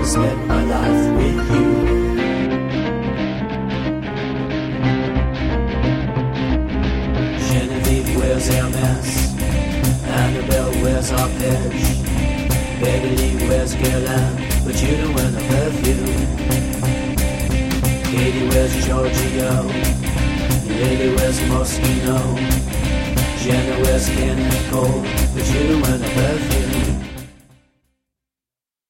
spend my life with you. Genevieve wears Hermes, Annabelle wears Arpège, Beverly wears Guerlain, but you don't wear no perfume. Katie wears Giorgio, Lily wears Moschino, Jenna wears Ken and Cole, but you don't wear no perfume.